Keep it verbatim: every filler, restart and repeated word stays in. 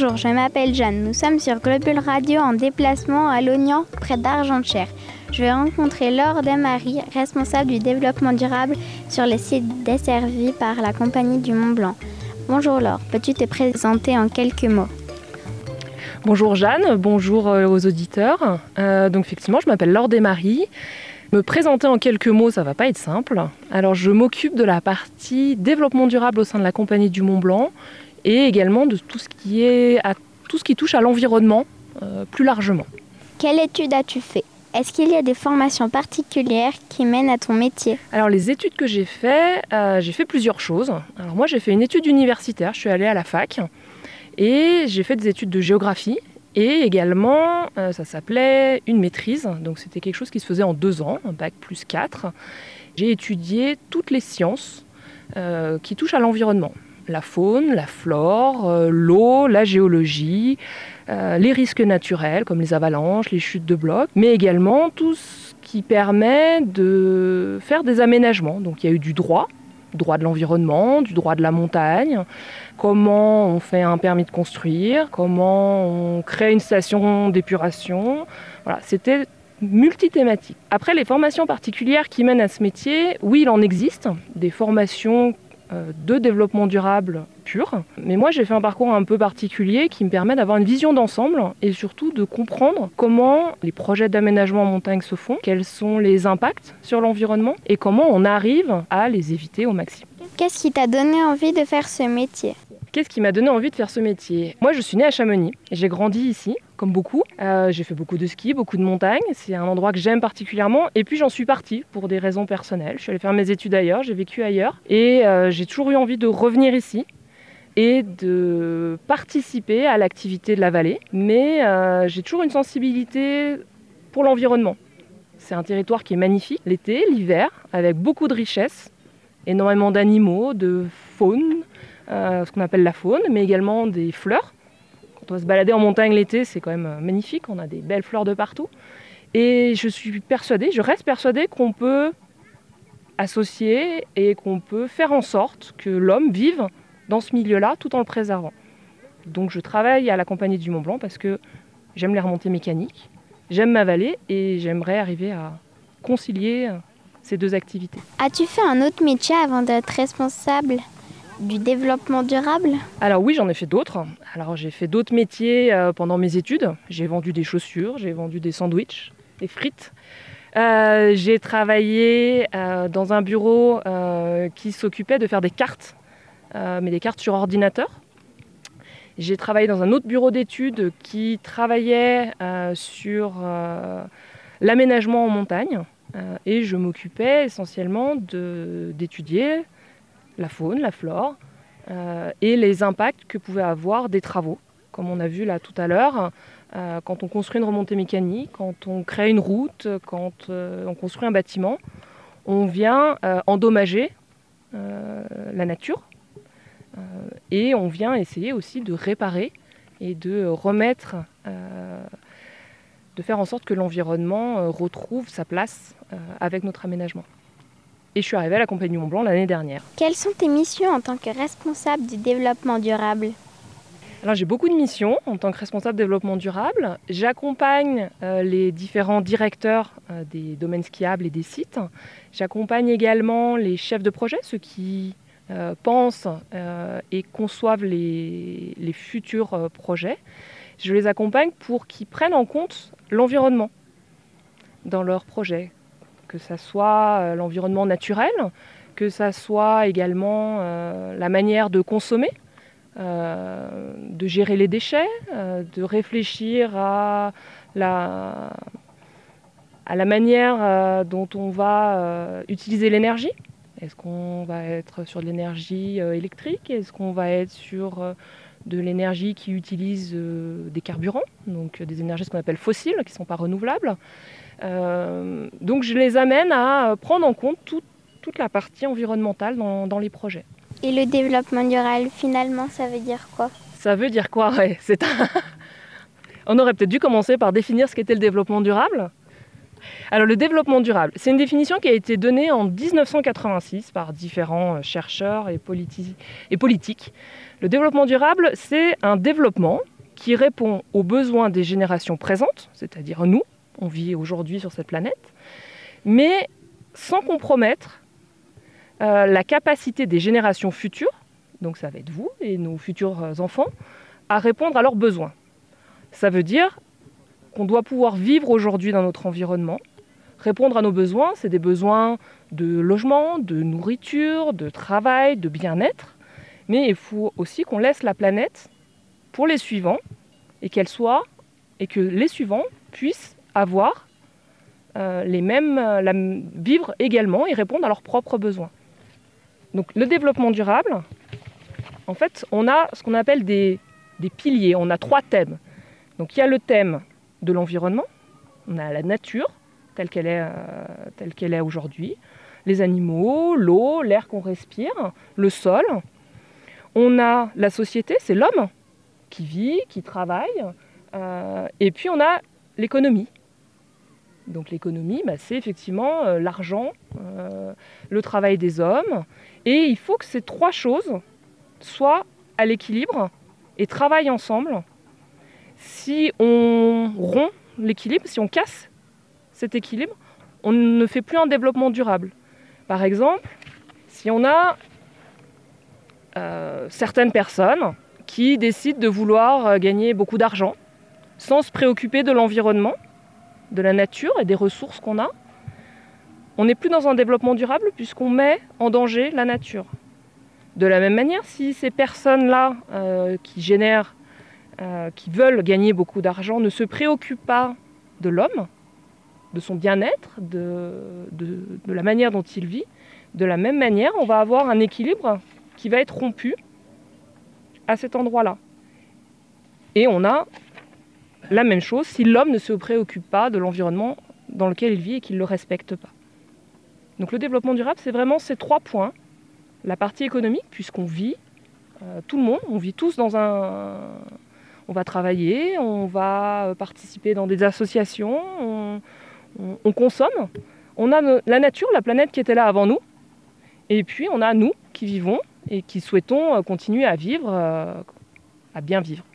Bonjour, je m'appelle Jeanne. Nous sommes sur Globule Radio en déplacement à Lognan, près d'Argentière. Je vais rencontrer Laure Desmaries, responsable du développement durable sur les sites desservis par la Compagnie du Mont Blanc. Bonjour Laure, peux-tu te présenter en quelques mots ? Bonjour Jeanne, bonjour aux auditeurs. Euh, donc effectivement, je m'appelle Laure Desmaries. Me présenter en quelques mots, ça va pas être simple. Alors je m'occupe de la partie développement durable au sein de la Compagnie du Mont Blanc et également de tout ce qui est à, tout ce qui touche à l'environnement euh, plus largement. Quelle étude as-tu fait ? Est-ce qu'il y a des formations particulières qui mènent à ton métier ? Alors les études que j'ai fait, euh, j'ai fait plusieurs choses. Alors moi j'ai fait une étude universitaire, je suis allée à la fac et j'ai fait des études de géographie. Et également, euh, ça s'appelait une maîtrise, donc c'était quelque chose qui se faisait en deux ans, un bac plus quatre. J'ai étudié toutes les sciences euh, qui touchent à l'environnement. La faune, la flore, euh, l'eau, la géologie, euh, les risques naturels comme les avalanches, les chutes de blocs, mais également tout ce qui permet de faire des aménagements. Donc il y a eu du droit, droit de l'environnement, du droit de la montagne, comment on fait un permis de construire, comment on crée une station d'épuration. Voilà, c'était multithématique. Après, les formations particulières qui mènent à ce métier, oui, il en existe, des formations euh, de développement durable pur. Mais moi, j'ai fait un parcours un peu particulier qui me permet d'avoir une vision d'ensemble et surtout de comprendre comment les projets d'aménagement en montagne se font, quels sont les impacts sur l'environnement et comment on arrive à les éviter au maximum. Qu'est-ce qui t'a donné envie de faire ce métier ? Qu'est-ce qui m'a donné envie de faire ce métier ? Moi, je suis née à Chamonix. J'ai grandi ici, comme beaucoup. Euh, j'ai fait beaucoup de ski, beaucoup de montagne. C'est un endroit que j'aime particulièrement. Et puis, j'en suis partie pour des raisons personnelles. Je suis allée faire mes études ailleurs, j'ai vécu ailleurs. Et euh, j'ai toujours eu envie de revenir ici et de participer à l'activité de la vallée. Mais euh, j'ai toujours une sensibilité pour l'environnement. C'est un territoire qui est magnifique, l'été, l'hiver, avec beaucoup de richesses, énormément d'animaux, de faune, euh, ce qu'on appelle la faune, mais également des fleurs. Quand on va se balader en montagne l'été, c'est quand même magnifique, on a des belles fleurs de partout. Et je suis persuadée, je reste persuadée qu'on peut associer et qu'on peut faire en sorte que l'homme vive dans ce milieu-là tout en le préservant. Donc je travaille à la Compagnie du Mont Blanc parce que j'aime les remontées mécaniques, j'aime ma vallée et j'aimerais arriver à concilier ces deux activités. As-tu fait un autre métier avant d'être responsable du développement durable ? Alors oui, j'en ai fait d'autres. Alors j'ai fait d'autres métiers euh, pendant mes études. J'ai vendu des chaussures, j'ai vendu des sandwichs, des frites. Euh, j'ai travaillé euh, dans un bureau euh, qui s'occupait de faire des cartes, euh, mais des cartes sur ordinateur. J'ai travaillé dans un autre bureau d'études qui travaillait euh, sur euh, l'aménagement en montagne. Euh, et je m'occupais essentiellement de, d'étudier la faune, la flore euh, et les impacts que pouvaient avoir des travaux. Comme on a vu là tout à l'heure, euh, quand on construit une remontée mécanique, quand on crée une route, quand euh, on construit un bâtiment, on vient euh, endommager euh, la nature euh, et on vient essayer aussi de réparer et de remettre, euh, de faire en sorte que l'environnement euh, retrouve sa place euh, avec notre aménagement. Et je suis arrivée à la Compagnie du Mont Blanc l'année dernière. Quelles sont tes missions en tant que responsable du développement durable ? Alors j'ai beaucoup de missions en tant que responsable développement durable. J'accompagne euh, les différents directeurs euh, des domaines skiables et des sites. J'accompagne également les chefs de projet, ceux qui euh, pensent euh, et conçoivent les, les futurs euh, projets. Je les accompagne pour qu'ils prennent en compte l'environnement dans leurs projets. Que ça soit euh, l'environnement naturel, que ça soit également euh, la manière de consommer, euh, de gérer les déchets, euh, de réfléchir à la, à la manière euh, dont on va euh, utiliser l'énergie. Est-ce qu'on va être sur de l'énergie euh, électrique ? Est-ce qu'on va être sur euh, de l'énergie qui utilise euh, des carburants, donc euh, des énergies ce qu'on appelle fossiles, qui ne sont pas renouvelables ? Euh, donc je les amène à prendre en compte tout, toute la partie environnementale dans, dans les projets. Et le développement durable, finalement, ça veut dire quoi ? Ça veut dire quoi ? Ouais, c'est un... On aurait peut-être dû commencer par définir ce qu'était le développement durable. Alors le développement durable, c'est une définition qui a été donnée en dix-neuf cent quatre-vingt-six par différents chercheurs et, politi- et politiques. Le développement durable, c'est un développement qui répond aux besoins des générations présentes, c'est-à-dire nous, on vit aujourd'hui sur cette planète, mais sans compromettre euh, la capacité des générations futures, donc ça va être vous et nos futurs enfants, à répondre à leurs besoins. Ça veut dire qu'on doit pouvoir vivre aujourd'hui dans notre environnement. Répondre à nos besoins, c'est des besoins de logement, de nourriture, de travail, de bien-être. Mais il faut aussi qu'on laisse la planète pour les suivants et qu'elle soit, et que les suivants puissent avoir euh, les mêmes, la, vivre également et répondre à leurs propres besoins. Donc le développement durable, en fait, on a ce qu'on appelle des, des piliers. On a trois thèmes. Donc il y a le thème de l'environnement, on a la nature telle qu'elle est, euh, telle qu'elle est aujourd'hui, les animaux, l'eau, l'air qu'on respire, le sol. On a la société, c'est l'homme qui vit, qui travaille, euh, et puis on a l'économie. Donc l'économie, bah, c'est effectivement euh, l'argent, euh, le travail des hommes, et il faut que ces trois choses soient à l'équilibre et travaillent ensemble. Si on rompt l'équilibre, si on casse cet équilibre, on ne fait plus un développement durable. Par exemple, si on a euh, certaines personnes qui décident de vouloir gagner beaucoup d'argent sans se préoccuper de l'environnement, de la nature et des ressources qu'on a, on n'est plus dans un développement durable puisqu'on met en danger la nature. De la même manière, si ces personnes-là euh, qui génèrent Euh, qui veulent gagner beaucoup d'argent ne se préoccupent pas de l'homme, de son bien-être, de, de, de la manière dont il vit. De la même manière, on va avoir un équilibre qui va être rompu à cet endroit-là. Et on a la même chose si l'homme ne se préoccupe pas de l'environnement dans lequel il vit et qu'il ne le respecte pas. Donc le développement durable, c'est vraiment ces trois points. La partie économique, puisqu'on vit, euh, tout le monde, on vit tous dans un... On va travailler, on va participer dans des associations, on, on, on consomme. On a la nature, la planète qui était là avant nous. Et puis on a nous qui vivons et qui souhaitons continuer à vivre, à bien vivre.